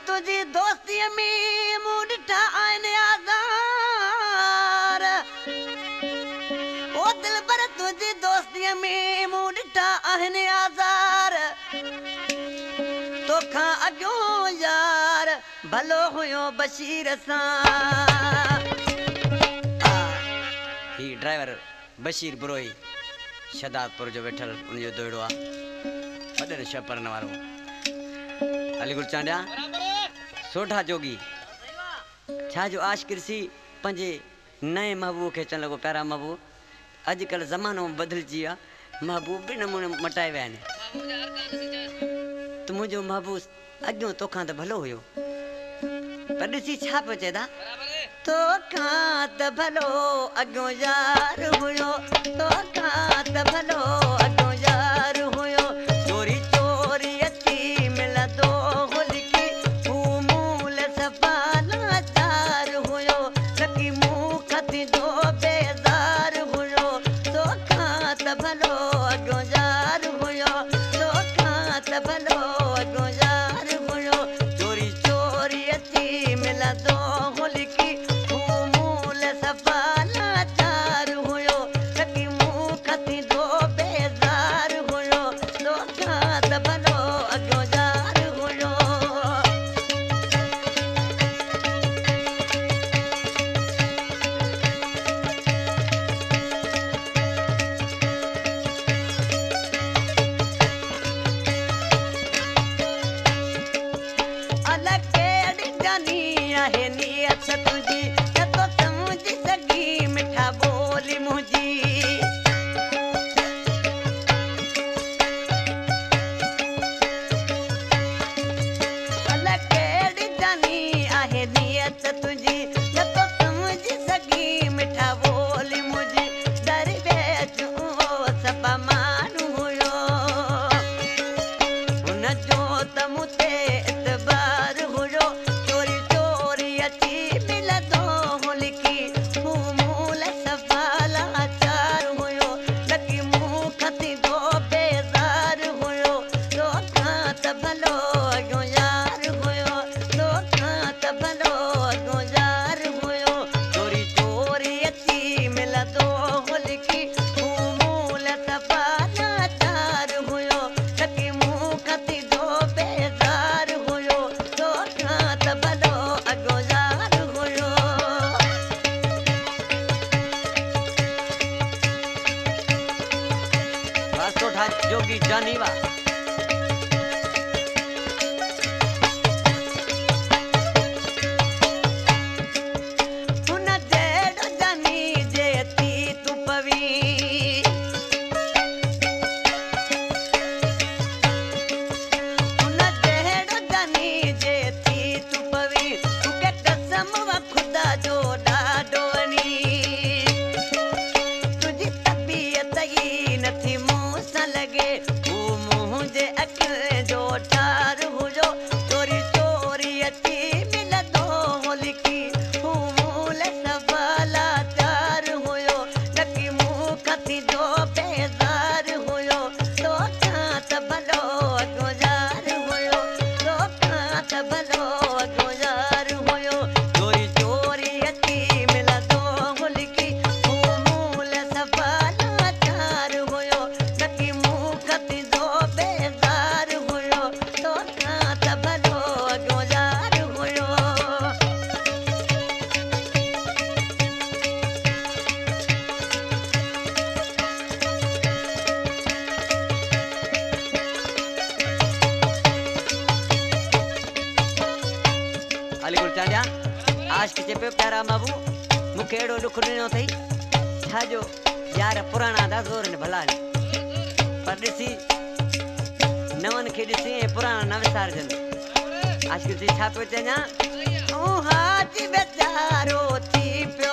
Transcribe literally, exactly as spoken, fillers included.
तुझी दोस्तीअ में मूं ॾिठा आहिनि आज़ार ओ दिल पर तुझी दोस्तीअ में मूं ॾिठा आहिनि आज़ार तोखां अॻियों यार भलो हुयो बशीर सां ही ड्राइवर बशीर बुरोई शदादपुर जो वेठल उनजो दोड़ो आहे वॾे छपरनि वारो अलीगुल चांडिया सोढा जोगी छा जो आश किरसी पंहिंजे नए महबूब खे चवणु लॻो प्यारा महबूब अॼुकल्ह ज़मानो बदिलजी वियो आहे महबूब बि नमूने मटाए विया आहिनि त मुंहिंजो महबूब अॻियों तोखां त भलो हुयो पर ॾिसी छा पियो चए था तोखां त भलो अॻियों यार हुयो तोखां त भलो अॻियों यार हुयो चोरी चोरी अची मिलंदो हुलकी हू मूल सफ़ा लाचार हुयो लकी मूं खतींदो बेज़ार हुयो तोखां त भलो अॻियों यार हुयो तोखां त भलो अॻियों यार हुयो चोरी चोरी अची मिलंदो हुलकी हू मूल सफ़ा लाचार हुयो लकी मूं खतींदो बेज़ार हुयो तोखां त भलो अॻियों यार हुयो अलॻि कहिड़ी जानी आहे नियत तुंहिंजी न तो सम्झी सघी मिठा ॿोली मुंहिंजी अलॻि कहिड़ी जानी आहे नियत तुंहिंजी न तो सम्झी सघी मिठा ॿोली मुंहिंजी दरवेश उहो सफ़ा माण्हू हुयो हुनजो त मूं ते इतबार हुयो चोरी चोरी अची मिलंदो हुलकी हू मूल सफ़ा लाचार हुयो लकी मूं खतींदो बेज़ार हुयो तोखां त भलो अॻियों यार हुयो तोखां त भलो अॻियों यार हुयो चोरी चोरी अची मिलंदो हुलकी हू मूल सफ़ा लाचार हुयो लकी मूं खतींदो बेज़ार हुयो तोखां त भलो अॻियों यार हुयो बस सोढा जोगी जानी वा हुन जहिड़ो जानी जे थी तूं पवी हुन जहिड़ो जानी जे थी तूं पवी तूंखे कसम वा ख़ुदा जो ॾाढो वणी तुंहिंजी तबीअत ई नथी मूं सां लॻे हू मुंहिंजे अखियुनि जो ठार हुयो चोरी चोरी अची मिलंदो हुलकी हू मूल सफ़ा लाचार हुयो लकी मूं खतींदो बेज़ार हुयो तोखां त भलो अॻियों यार हुयो तोखां त भलो अॻियों यार हुयो चोरी चोरी अची मिलंदो हुलकी हू मूल सफ़ा लाचार हुयो लकी मूं खतींदो बेज़ार हुयो तोखां त भलो अॻियों यार हुयो अलीगुल चांडिया आश खे चए पियो प्यारा महबूब मूंखे अहिड़ो ॾुख ॾिनो अथई छा जो यार पुराणा था ज़ोर न भला आहिनि पर ॾिसी नवनि खे ॾिसी ऐं पुराणा न विसारजनि आश खे छा पियो चइजां तूं हाजी वीचारो थी पियो